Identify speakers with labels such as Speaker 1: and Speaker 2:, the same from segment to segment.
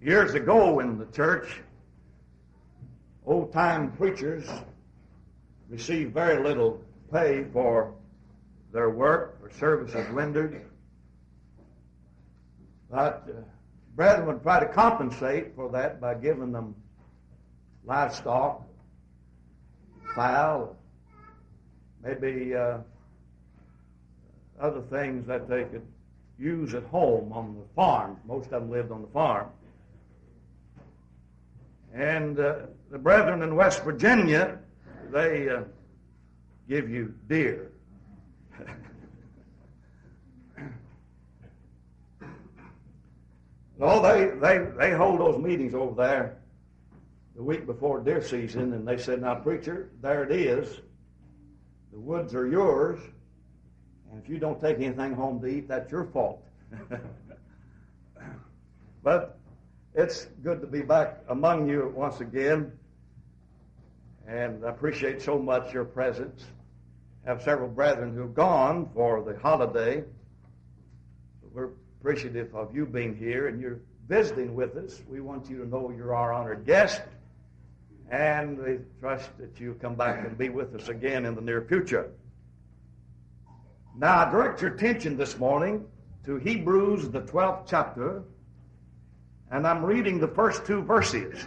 Speaker 1: Years ago in the church, old-time preachers received very little pay for their work or services rendered. But brethren would try to compensate for that by giving them livestock, fowl, maybe other things that they could use at home on the farm. Most of them lived on the farm. And the brethren in West Virginia, they give you deer. No, they hold those meetings over there the week before deer season, and they said, "Now, preacher, there it is. The woods are yours, and if you don't take anything home to eat, that's your fault." But it's good to be back among you once again, and I appreciate so much your presence. I have several brethren who have gone for the holiday. We're appreciative of you being here, and you're visiting with us. We want you to know you're our honored guest, and we trust that you'll come back and be with us again in the near future. Now, I direct your attention this morning to Hebrews, the 12th chapter, and I'm reading the first two verses.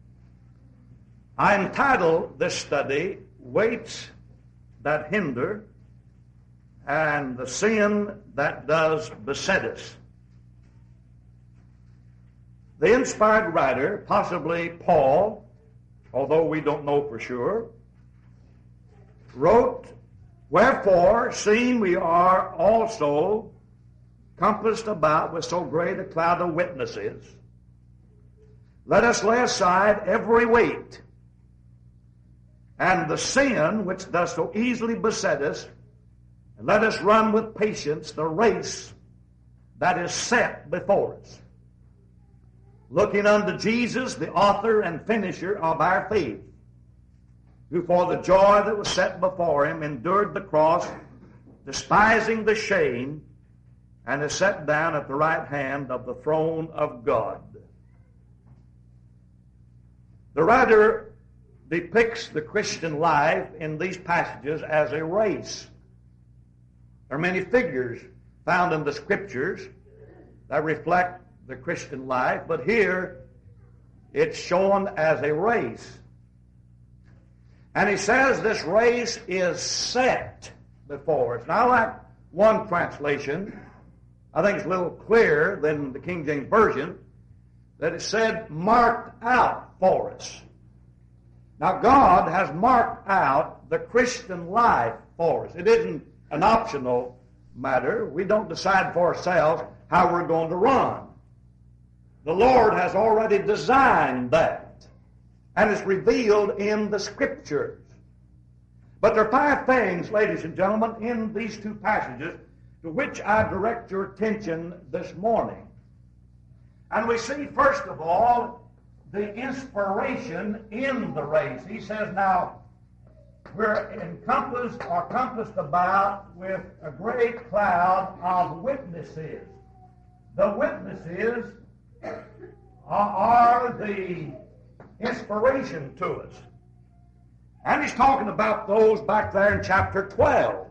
Speaker 1: I entitled this study, "Weights That Hinder and the Sin That Does Beset Us." The inspired writer, possibly Paul, although we don't know for sure, wrote, "Wherefore, seeing we are also compassed about with so great a cloud of witnesses, let us lay aside every weight and the sin which does so easily beset us, and let us run with patience the race that is set before us, looking unto Jesus, the author and finisher of our faith, who for the joy that was set before him endured the cross, despising the shame, and is set down at the right hand of the throne of God." The writer depicts the Christian life in these passages as a race. There are many figures found in the Scriptures that reflect the Christian life, but here it's shown as a race. And he says this race is set before us. Now, I like one translation. I think it's a little clearer than the King James Version, that it said marked out for us. Now, God has marked out the Christian life for us. It isn't an optional matter. We don't decide for ourselves how we're going to run. The Lord has already designed that, and it's revealed in the Scriptures. But there are five things, ladies and gentlemen, in these two passages to which I direct your attention this morning. And we see, first of all, the inspiration in the race. He says, now, we're compassed about with a great cloud of witnesses. The witnesses are the inspiration to us. And he's talking about those back there in chapter 12.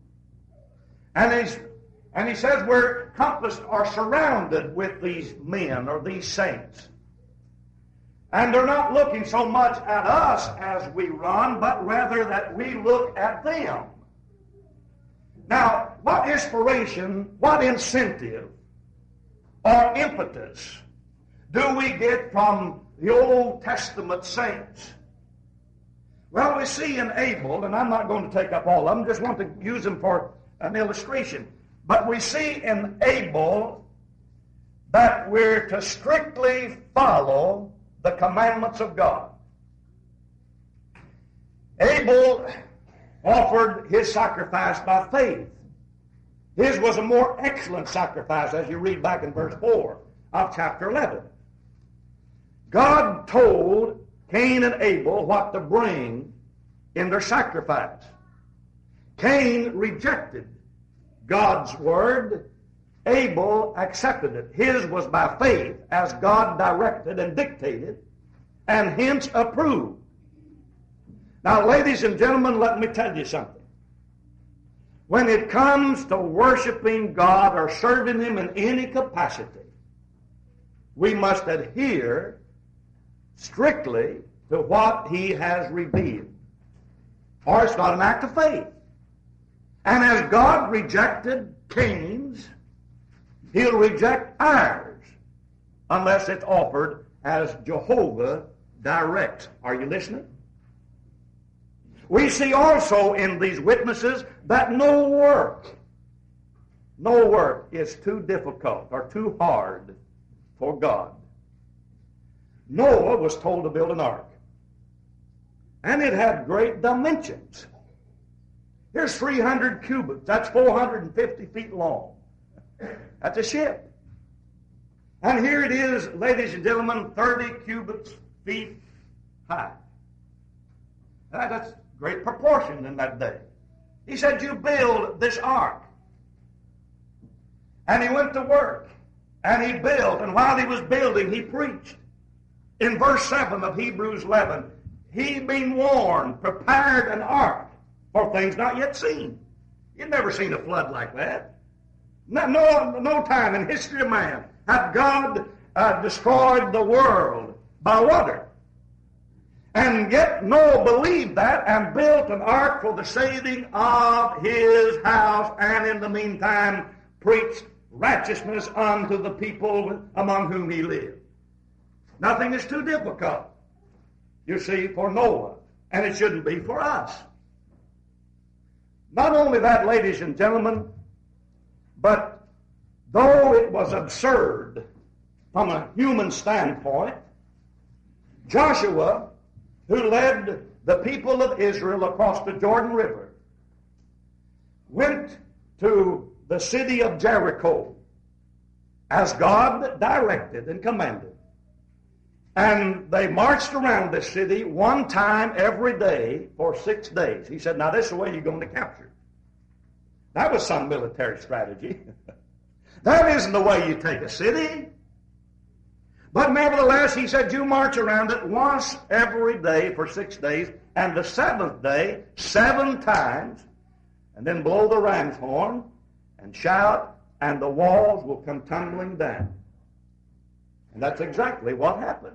Speaker 1: And he says we're compassed or surrounded with these men or these saints. And they're not looking so much at us as we run, but rather that we look at them. Now, what inspiration, what incentive, or impetus do we get from the Old Testament saints? Well, we see in Abel, and I'm not going to take up all of them, just want to use them for an illustration. But we see in Abel that we're to strictly follow the commandments of God. Abel offered his sacrifice by faith. His was a more excellent sacrifice, as you read back in verse 4 of chapter 11. God told Cain and Abel what to bring in their sacrifice. Cain rejected God's word Abel accepted it. His was by faith, as God directed and dictated, and hence approved. Now, ladies and gentlemen, let me tell you something. When it comes to worshiping God or serving Him in any capacity, we must adhere strictly to what He has revealed, or it's not an act of faith. And as God rejected Cain's, He'll reject ours unless it's offered as Jehovah directs. Are you listening? We see also in these witnesses that no work is too difficult or too hard for God. Noah was told to build an ark, and it had great dimensions. Here's 300 cubits. That's 450 feet long. That's a ship. And here it is, ladies and gentlemen, 30 cubits feet high. That's great proportion in that day. He said, you build this ark. And he went to work. And he built. And while he was building, he preached. In verse 7 of Hebrews 11, he being warned, prepared an ark for things not yet seen. You've never seen a flood like that. No time in history of man had God destroyed the world by water. And yet Noah believed that and built an ark for the saving of his house, and in the meantime preached righteousness unto the people among whom he lived. Nothing is too difficult, you see, for Noah, and it shouldn't be for us. Not only that, ladies and gentlemen, but though it was absurd from a human standpoint, Joshua, who led the people of Israel across the Jordan River, went to the city of Jericho as God directed and commanded. And they marched around this city one time every day for 6 days. He said, now this is the way you're going to capture it. That was some military strategy. That isn't the way you take a city. But nevertheless, he said, you march around it once every day for 6 days, and the 7th day, 7 times, and then blow the ram's horn and shout, and the walls will come tumbling down. And that's exactly what happened.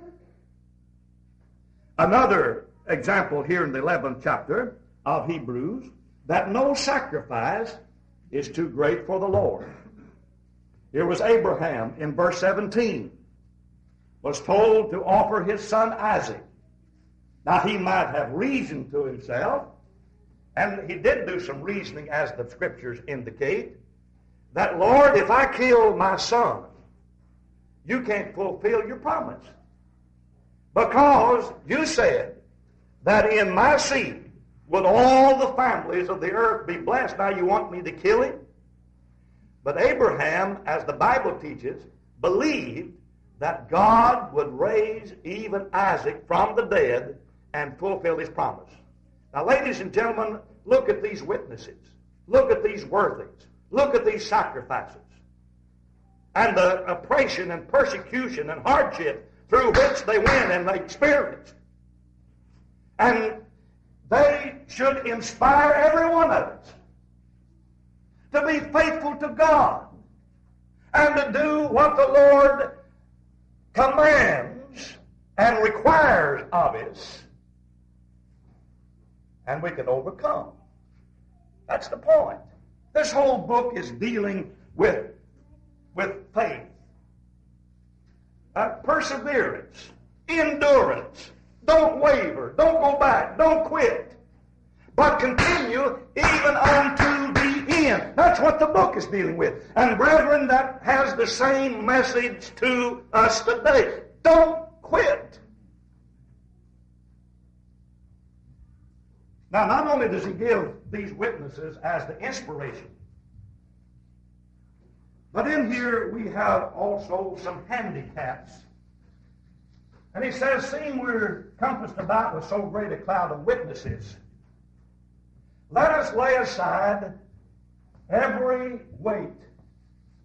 Speaker 1: Another example here in the 11th chapter of Hebrews, that no sacrifice is too great for the Lord. Here was Abraham in verse 17, was told to offer his son Isaac. Now he might have reasoned to himself, and he did do some reasoning as the scriptures indicate, that, Lord, if I kill my son, you can't fulfill your promise. Because you said that in my seed would all the families of the earth be blessed. Now you want me to kill him? But Abraham, as the Bible teaches, believed that God would raise even Isaac from the dead and fulfill his promise. Now, ladies and gentlemen, look at these witnesses. Look at these worthings. Look at these sacrifices. And the oppression and persecution and hardship through which they went and they experienced. And they should inspire every one of us to be faithful to God and to do what the Lord commands and requires of us, and we can overcome. That's the point. This whole book is dealing with faith, perseverance, endurance. Don't waver, don't go back, don't quit, but continue even unto the end. That's what the book is dealing with. And brethren, that has the same message to us today. Don't quit. Now, not only does he give these witnesses as the inspiration, but in here we have also some handicaps. And he says, seeing we're compassed about with so great a cloud of witnesses, let us lay aside every weight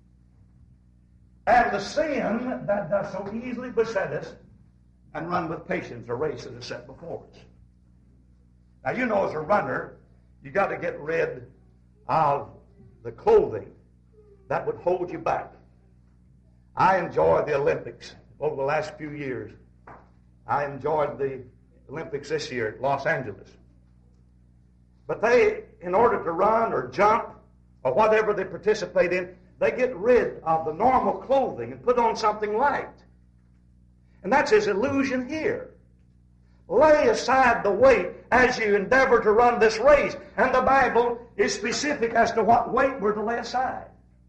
Speaker 1: and the sin that does so easily beset us, and run with patience a race that is set before us. Now, you know, as a runner, you got to get rid of the clothing that would hold you back. I enjoyed the Olympics over the last few years. I enjoyed the Olympics this year at Los Angeles. But they, in order to run or jump or whatever they participate in, they get rid of the normal clothing and put on something light. And that's his illusion here. Lay aside the weight as you endeavor to run this race. And the Bible is specific as to what weight we're to lay aside.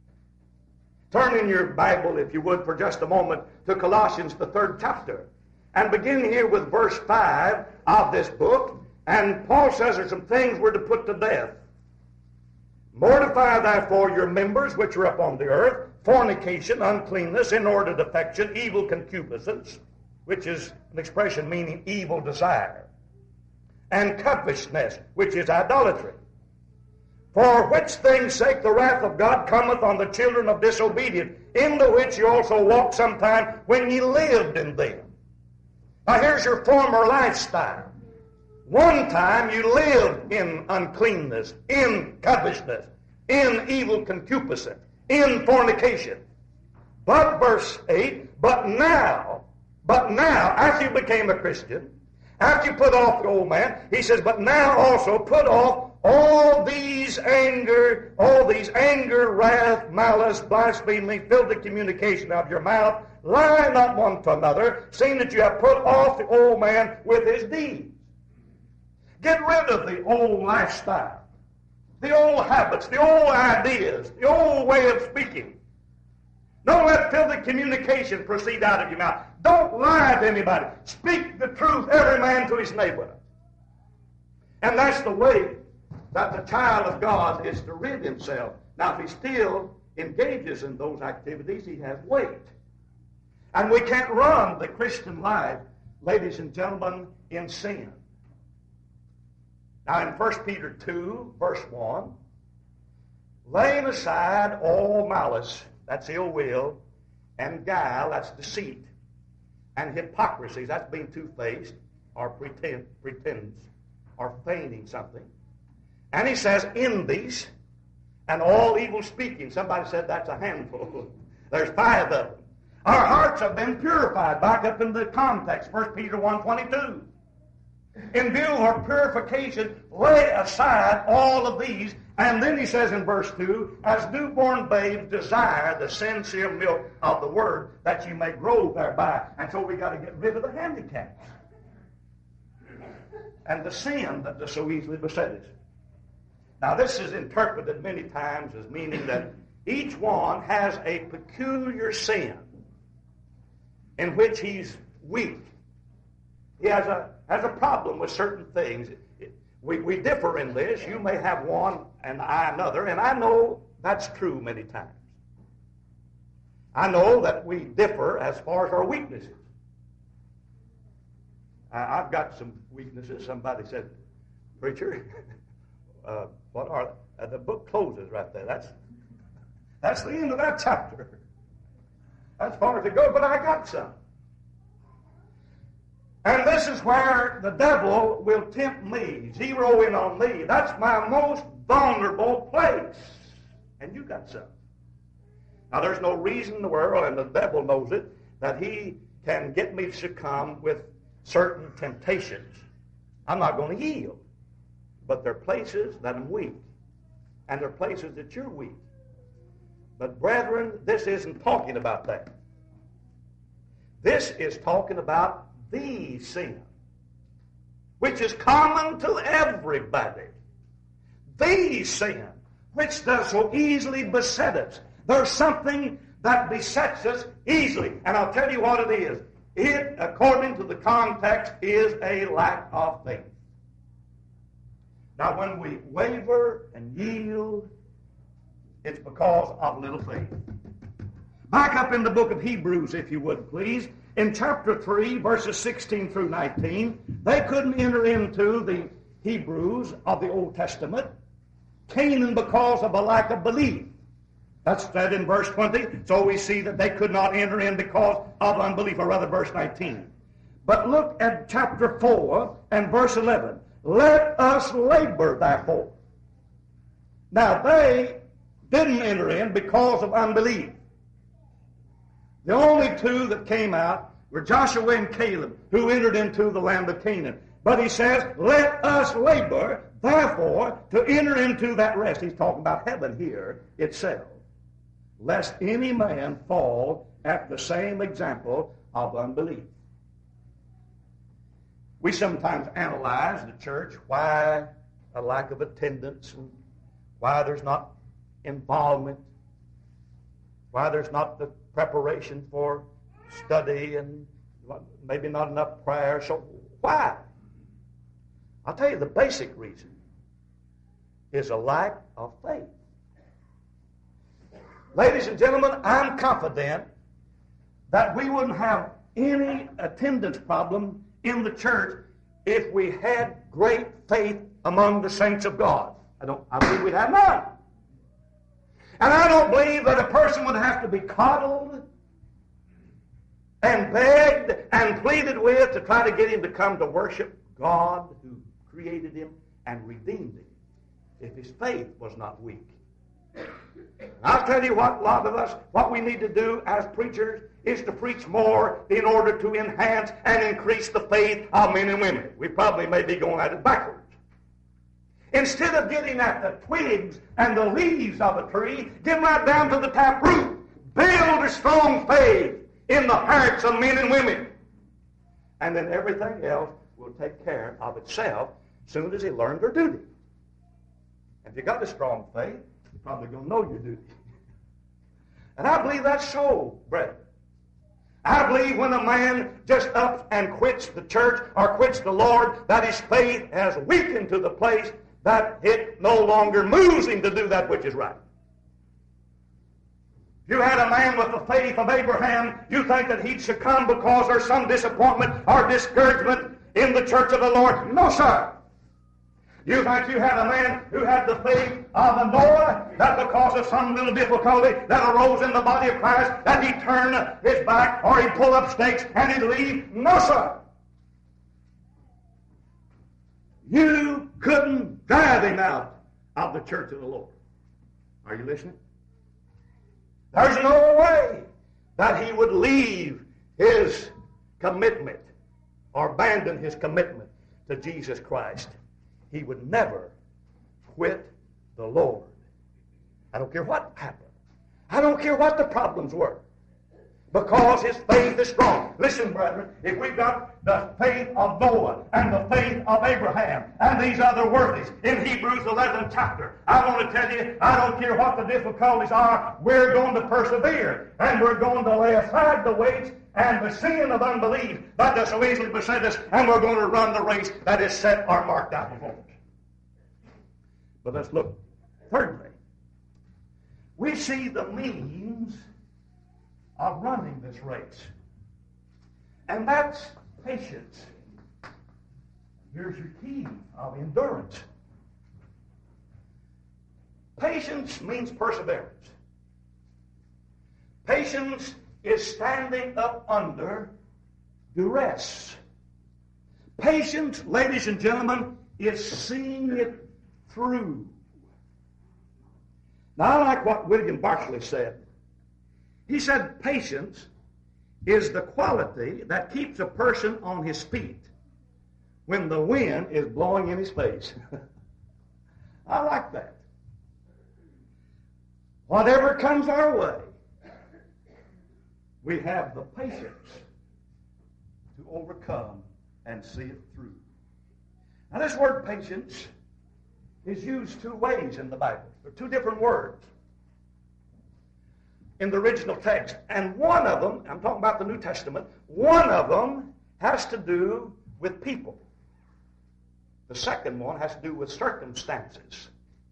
Speaker 1: Turn in your Bible, if you would, for just a moment to Colossians, the 3rd chapter. And begin here with verse 5 of this book. And Paul says there's some things we're to put to death. Mortify therefore your members which are upon the earth, fornication, uncleanness, inordinate affection, evil concupiscence, which is an expression meaning evil desire, and covetousness, which is idolatry. For which things' sake the wrath of God cometh on the children of disobedience, in the which you also walked sometime when ye lived in them. Now here's your former lifestyle. One time you lived in uncleanness, in covetousness, in evil concupiscence, in fornication. But verse 8, but now, after you became a Christian, after you put off the old man, he says, but now also put off all these anger, wrath, malice, blasphemy, filthy communication of your mouth. Lie not one to another, seeing that you have put off the old man with his deeds. Get rid of the old lifestyle, the old habits, the old ideas, the old way of speaking. Don't let filthy communication proceed out of your mouth. Don't lie to anybody. Speak the truth, every man to his neighbor. And that's the way that the child of God is to rid himself. Now, if he still engages in those activities, he has weight. And we can't run the Christian life, ladies and gentlemen, in sin. Now, in 1 Peter 2, verse 1, laying aside all malice, that's ill will, and guile, that's deceit, and hypocrisy, that's being two-faced, or pretends, or feigning something. And he says, envies, and all evil speaking. Somebody said that's a handful. There's 5 of them. Our hearts have been purified. Back up in the context, 1 Peter 1:22. In view of our purification, lay aside all of these. And then he says in verse 2, as newborn babes desire the sincere milk of the word, that you may grow thereby. And so we got to get rid of the handicaps and the sin that does so easily beset us. Now this is interpreted many times as meaning that each one has a peculiar sin in which he's weak. He has a problem with certain things. We differ in this. You may have one and I another, and I know that's true many times. I know that we differ as far as our weaknesses. I've got some weaknesses. Somebody said, preacher, what are they? The book closes right there. That's the end of that chapter. As far as it goes, but I got some. And this is where the devil will tempt me, zero in on me. That's my most vulnerable place. And you got some. Now, there's no reason in the world, and the devil knows it, that he can get me to succumb with certain temptations. I'm not going to yield. But there are places that I'm weak. And there are places that you're weak. But, brethren, this isn't talking about that. This is talking about the sin, which is common to everybody. The sin, which does so easily beset us. There's something that besets us easily. And I'll tell you what it is. It, according to the context, is a lack of faith. Now, when we waver and yield, it's because of little faith. Back up in the book of Hebrews, if you would, please. In chapter 3, verses 16 through 19, they couldn't enter into the Hebrews of the Old Testament, Canaan, because of a lack of belief. That's said in verse 20. So we see that they could not enter in because of unbelief, or rather verse 19. But look at chapter 4 and verse 11. Let us labor, therefore. Now, they didn't enter in because of unbelief. The only two that came out were Joshua and Caleb, who entered into the land of Canaan. But he says, let us labor, therefore, to enter into that rest. He's talking about heaven here itself. Lest any man fall at the same example of unbelief. We sometimes analyze the church, why a lack of attendance, and why there's not involvement, why there's not the preparation for study, and maybe not enough prayer. So why? I'll tell you the basic reason is a lack of faith. Ladies and gentlemen, I'm confident that we wouldn't have any attendance problem in the church if we had great faith among the saints of God. I believe we'd have none. And I don't believe that a person would have to be coddled and begged and pleaded with to try to get him to come to worship God who created him and redeemed him if his faith was not weak. I'll tell you what, a lot of us, what we need to do as preachers is to preach more in order to enhance and increase the faith of men and women. We probably may be going at it backwards. Instead of getting at the twigs and the leaves of a tree, get right down to the tap root. Build a strong faith in the hearts of men and women. And then everything else will take care of itself as soon as they learn their duty. If you got a strong faith, you're probably going to know your duty. And I believe that's so, brethren. I believe when a man just ups and quits the church or quits the Lord, that his faith has weakened to the place that it no longer moves him to do that which is right. If you had a man with the faith of Abraham, you think that he'd succumb because there's some disappointment or discouragement in the church of the Lord? No, sir. You think you had a man who had the faith of Noah, that because of some little difficulty that arose in the body of Christ, that he'd turn his back or he'd pull up stakes and he'd leave? No, sir. You couldn't drive him out of the church of the Lord. Are you listening? There's no way that he would leave his commitment or abandon his commitment to Jesus Christ. He would never quit the Lord. I don't care what happened. I don't care what the problems were. Because his faith is strong. Listen, brethren, if we've got the faith of Noah and the faith of Abraham and these other worthies in Hebrews 11th chapter, I want to tell you, I don't care what the difficulties are, we're going to persevere. And we're going to lay aside the weights and the sin of unbelief that does so easily beset us, and we're going to run the race that is set or marked out before us. But let's look. Thirdly, we see the means of running this race. And that's patience. Here's your key of endurance. Patience means perseverance. Patience is standing up under duress. Patience, ladies and gentlemen, is seeing it through. Now, I like what William Barclay said. He said patience is the quality that keeps a person on his feet when the wind is blowing in his face. I like that. Whatever comes our way, we have the patience to overcome and see it through. Now, this word patience is used two ways in the Bible. There are two different words in the original text. And one of them, I'm talking about the New Testament, one of them has to do with people. The second one has to do with circumstances.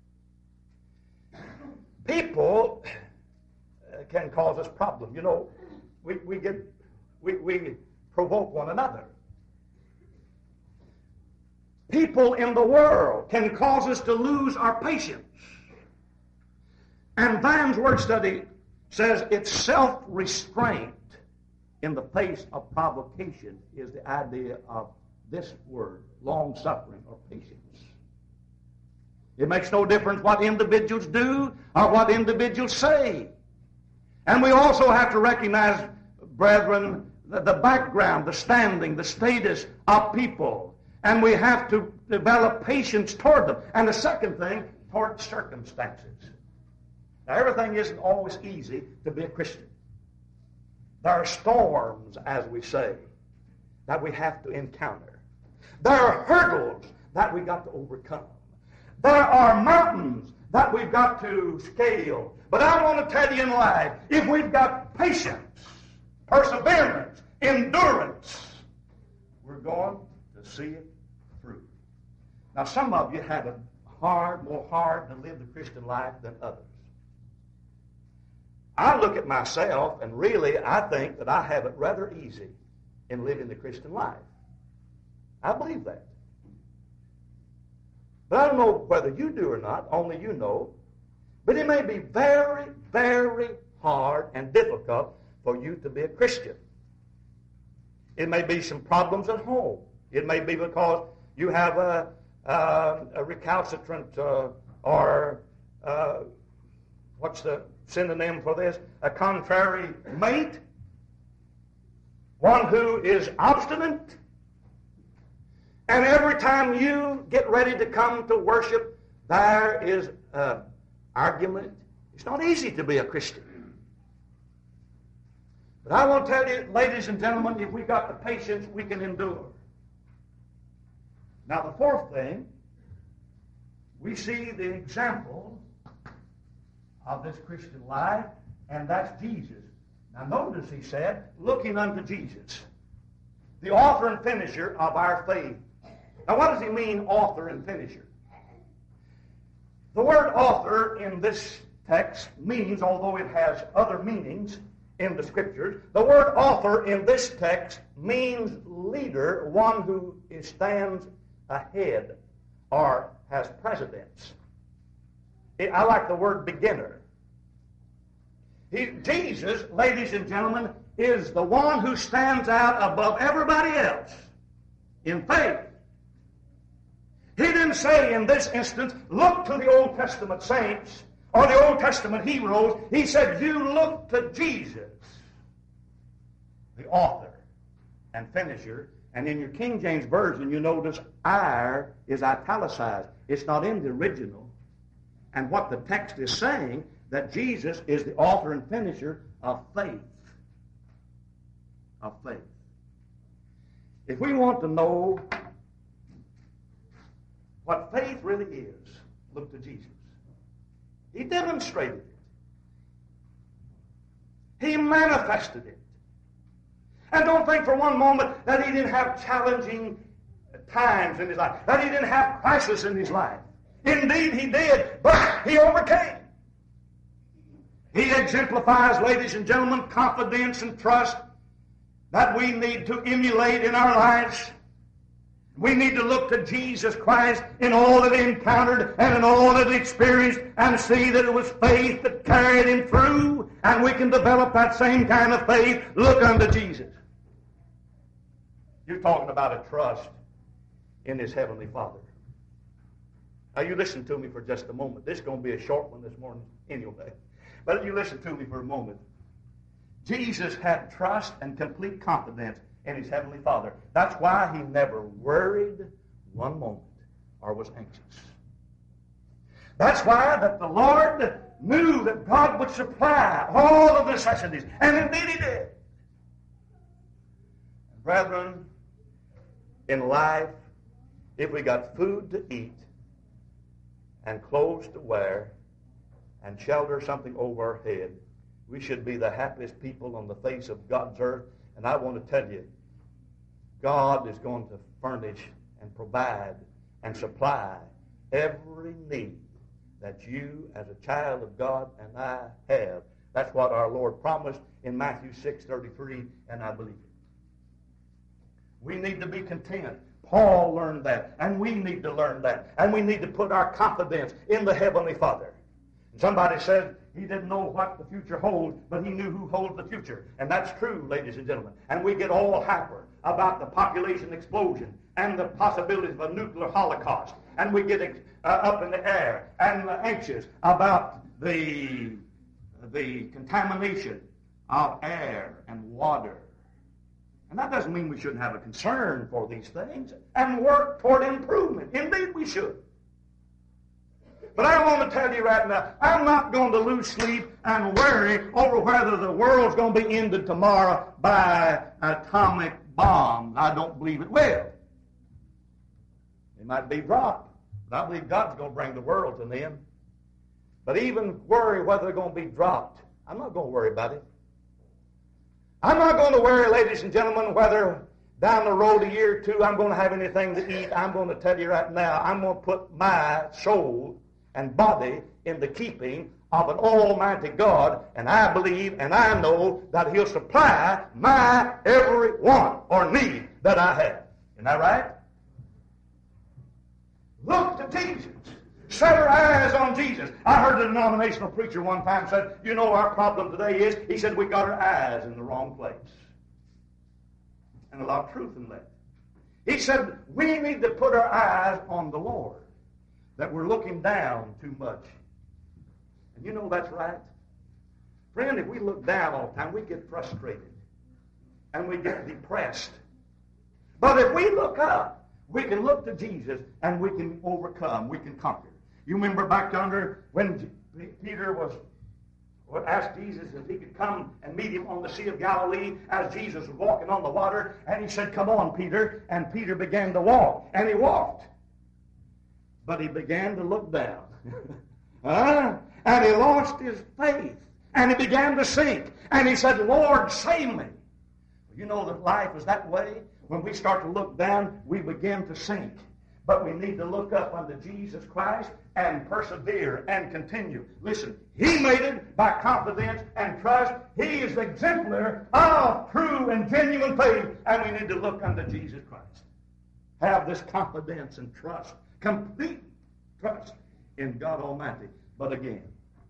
Speaker 1: People can cause us problems. You know, we provoke one another. People in the world can cause us to lose our patience. And Vine's word study says it's self-restraint in the face of provocation is the idea of this word, long-suffering or patience. It makes no difference what individuals do or what individuals say. And we also have to recognize, brethren, the background, the standing, the status of people. And we have to develop patience toward them. And the second thing, toward circumstances. Now, everything isn't always easy to be a Christian. There are storms, as we say, that we have to encounter. There are hurdles that we've got to overcome. There are mountains that we've got to scale. But I want to tell you in life, if we've got patience, perseverance, endurance, we're going to see it through. Now, some of you have it more hard to live the Christian life than others. I look at myself, and really, I think that I have it rather easy in living the Christian life. I believe that. But I don't know whether you do or not, only you know. But it may be very, very hard and difficult for you to be a Christian. It may be some problems at home. It may be because you have a recalcitrant or what's the synonym for this? A contrary mate. One who is obstinate. And every time you get ready to come to worship, there is an argument. It's not easy to be a Christian. But I want to tell you, ladies and gentlemen, if we got the patience, we can endure. Now, the fourth thing, we see the example of this Christian life, and that's Jesus. Now, notice he said, looking unto Jesus, the author and finisher of our faith. Now, what does he mean, author and finisher? The word author in this text means, although it has other meanings in the Scriptures, the word author in this text means leader, one who stands ahead or has precedence. I like the word beginner. Jesus, ladies and gentlemen, is the one who stands out above everybody else in faith. He didn't say in this instance, look to the Old Testament saints or the Old Testament heroes. He said, you look to Jesus, the author and finisher. And in your King James Version, you notice our is italicized. It's not in the original. And what the text is saying, that Jesus is the author and finisher of faith. Of faith. If we want to know what faith really is, look to Jesus. He demonstrated it. He manifested it. And don't think for one moment that he didn't have challenging times in his life, that he didn't have crisis in his life. Indeed, he did, but he overcame. He exemplifies, ladies and gentlemen, confidence and trust that we need to emulate in our lives. We need to look to Jesus Christ in all that he encountered and in all that he experienced and see that it was faith that carried him through, and we can develop that same kind of faith. Look unto Jesus. You're talking about a trust in his heavenly Father. Now, you listen to me for just a moment. This is going to be a short one this morning anyway. But you listen to me for a moment. Jesus had trust and complete confidence in his heavenly Father. That's why he never worried one moment or was anxious. That's why that the Lord knew that God would supply all of the necessities. And indeed he did. Brethren, in life, if we got food to eat and clothes to wear and shelter something over our head, we should be the happiest people on the face of God's earth. And I want to tell you, God is going to furnish and provide and supply every need that you as a child of God and I have. That's what our Lord promised in Matthew 6:33, and I believe it. We need to be content. Paul learned that, and we need to learn that. And we need to put our confidence in the Heavenly Father. And somebody said, He didn't know what the future holds, but he knew who holds the future. And that's true, ladies and gentlemen. And we get all hyper about the population explosion and the possibilities of a nuclear holocaust. And we get up in the air and anxious about the contamination of air and water. And that doesn't mean we shouldn't have a concern for these things and work toward improvement. Indeed, we should. But I want to tell you right now, I'm not going to lose sleep and worry over whether the world's going to be ended tomorrow by atomic bombs. I don't believe it will. It might be dropped, but I believe God's going to bring the world to an end. But even worry whether they're going to be dropped, I'm not going to worry about it. I'm not going to worry, ladies and gentlemen, whether down the road a year or two I'm going to have anything to eat. I'm going to tell you right now, I'm going to put my soul and body in the keeping of an almighty God, and I believe and I know that he'll supply my every want or need that I have. Isn't that right? Look to Jesus. Set our eyes on Jesus. I heard a denominational preacher one time said, you know our problem today is, he said, we got our eyes in the wrong place. And a lot of truth in that. He said, we need to put our eyes on the Lord, that we're looking down too much. And you know that's right. Friend, if we look down all the time, we get frustrated. And we get depressed. But if we look up, we can look to Jesus and we can overcome, we can conquer. You remember back yonder when Peter was asked Jesus if he could come and meet him on the Sea of Galilee as Jesus was walking on the water, and he said, come on, Peter. And Peter began to walk, and he walked. But he began to look down. And he lost his faith, and he began to sink. And he said, Lord, save me. You know that life is that way. When we start to look down, we begin to sink. But we need to look up unto Jesus Christ and persevere and continue. Listen, he made it by confidence and trust. He is the exemplar of true and genuine faith, and we need to look unto Jesus Christ. Have this confidence and trust, complete trust in God Almighty. But again,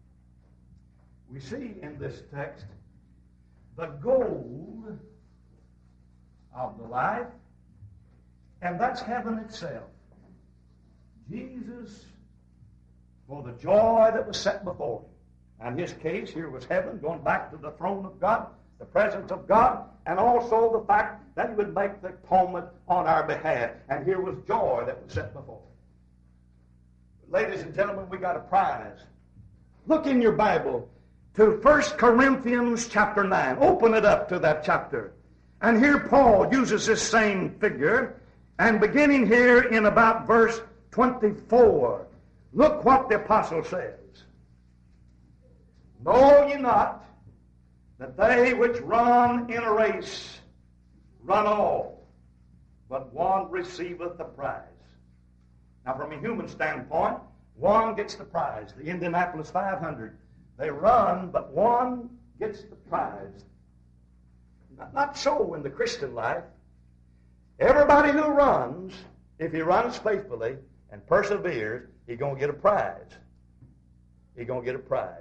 Speaker 1: we see in this text the goal of the life, and that's heaven itself. Jesus, for the joy that was set before him. In his case, here was heaven, going back to the throne of God, the presence of God, and also the fact that he would make the atonement on our behalf. And here was joy that was set before him. Ladies and gentlemen, we got a prize. Look in your Bible to 1 Corinthians chapter 9. Open it up to that chapter. And here Paul uses this same figure, and beginning here in about verse 24, look what the apostle says. Know ye not that they which run in a race run all, but one receiveth the prize. Now from a human standpoint, one gets the prize. The Indianapolis 500, they run, but one gets the prize. Not so in the Christian life. Everybody who runs, if he runs faithfully and perseveres, he's going to get a prize. He's going to get a prize.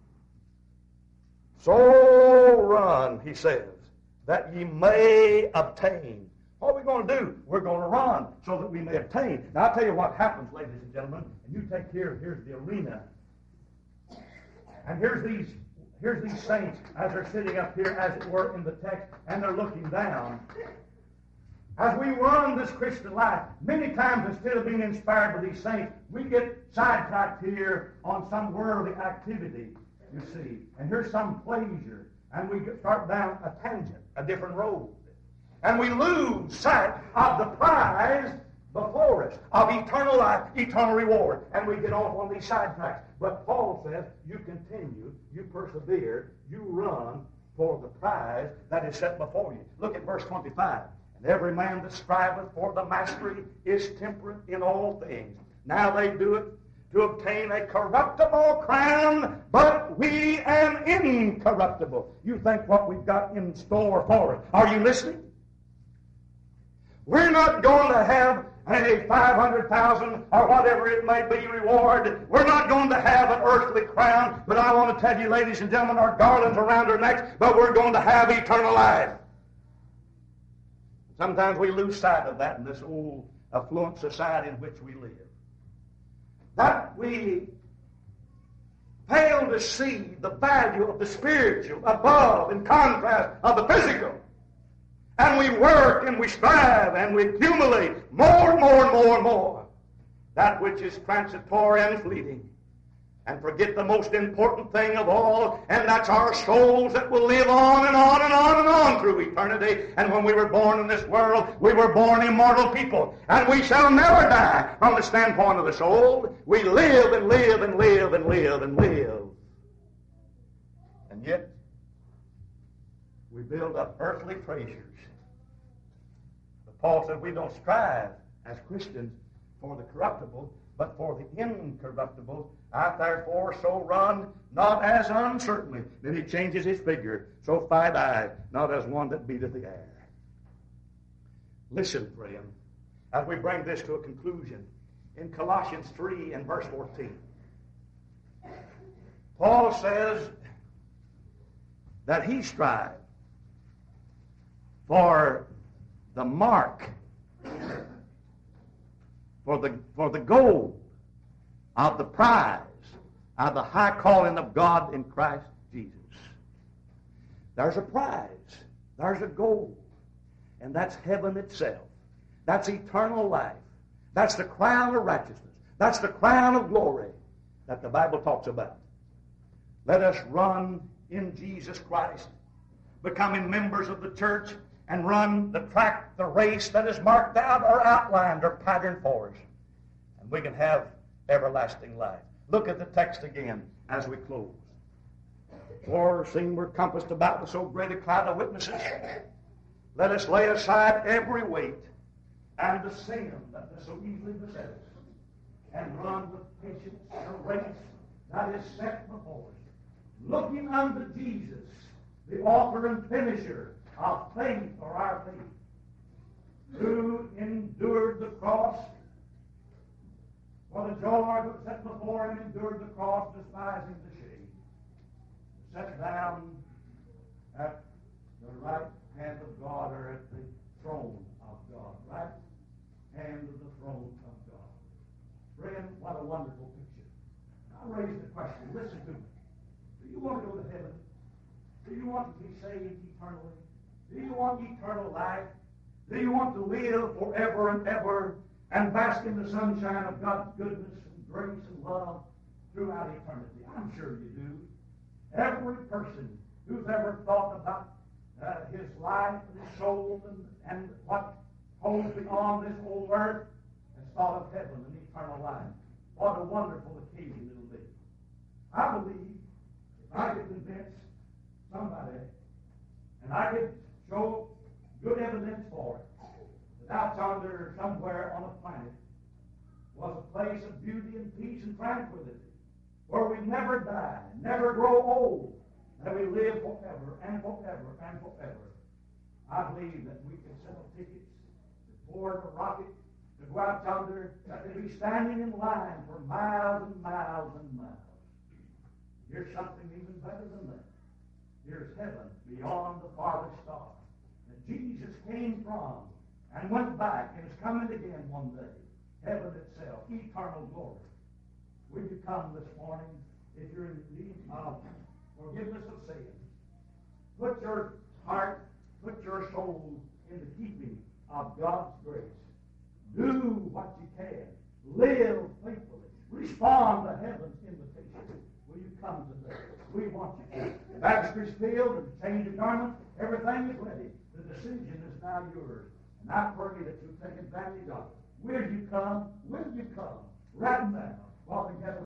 Speaker 1: So run, he says, that ye may obtain. What are we going to do? We're going to run so that we may obtain. Now, I'll tell you what happens, ladies and gentlemen. And you take here's the arena. And here's these saints as they're sitting up here, as it were, in the text, and they're looking down. As we run this Christian life, many times instead of being inspired by these saints, we get sidetracked here on some worldly activity, you see. And here's some pleasure. And we start down a tangent, a different road. And we lose sight of the prize before us, of eternal life, eternal reward. And we get off on these sidetracks. But Paul says, you continue, you persevere, you run for the prize that is set before you. Look at verse 25. And every man that striveth for the mastery is temperate in all things. Now they do it to obtain a corruptible crown, but we an incorruptible. You think what we've got in store for us. Are you listening? We're not going to have a 500,000 or whatever it may be reward. We're not going to have an earthly crown, but I want to tell you, ladies and gentlemen, our garlands around our necks, but we're going to have eternal life. Sometimes we lose sight of that in this old affluent society in which we live. That we fail to see the value of the spiritual above, in contrast, of the physical. And we work and we strive and we accumulate more and more and more and more that which is transitory and fleeting, and forget the most important thing of all, and that's our souls that will live on and on and on and on through eternity. And when we were born in this world, we were born immortal people, and we shall never die. From the standpoint of the soul, we live and live and live and live and live. And yet, we build up earthly treasures. But Paul said we don't strive as Christians for the corruptible, but for the incorruptible. I therefore so run, not as uncertainly. Then he changes his figure. So fight I, not as one that beateth the air. Listen, friend, as we bring this to a conclusion, in Colossians 3 and verse 14, Paul says that he strived for the mark, for the goal of the prize of the high calling of God in Christ Jesus. There's a prize. There's a goal. And that's heaven itself. That's eternal life. That's the crown of righteousness. That's the crown of glory that the Bible talks about. Let us run in Jesus Christ, becoming members of the church, and run the track, the race that is marked out or outlined or patterned for us. And we can have everlasting life. Look at the text again as we close. For seeing we're compassed about with so great a cloud of witnesses, let us lay aside every weight and the sin that does so easily beset us, and run with patience the race that is set before us, looking unto Jesus, the author and finisher of faith, or our faith, who endured the cross, for the joy that was set before him, endured the cross, despising the shame, sat down at the right hand of God, or at the throne of God, right hand of the throne of God. Friend, what a wonderful picture. I raise the question, listen to me. Do you want to go to heaven? Do you want to be saved eternally? Do you want eternal life? Do you want to live forever and ever and bask in the sunshine of God's goodness and grace and love throughout eternity? I'm sure you do. Every person who's ever thought about his life and his soul and what holds beyond this old earth has thought of heaven and eternal life. What a wonderful occasion it'll be. I believe if I could convince somebody, and I could show good evidence for it, that out yonder somewhere on a planet was a place of beauty and peace and tranquility, where we never die, never grow old, that we live forever and forever and forever. I believe that we can sell tickets to board a rocket to go out yonder, that they'd be standing in line for miles and miles and miles. Here's something even better than that. Here's heaven beyond the farthest star that Jesus came from and went back and is coming again one day. Heaven itself, eternal glory. Will you come this morning if you're in need of forgiveness of sin? Put your heart, put your soul in the keeping of God's grace. Do what you can. Live faithfully. Respond to heaven's invitation. Will you come today? We want you to. The baptistry's filled and the change of garment. Everything is ready. The decision is now yours. And I pray that you'll take advantage of it. Will you come? Will you come? Right now, while together.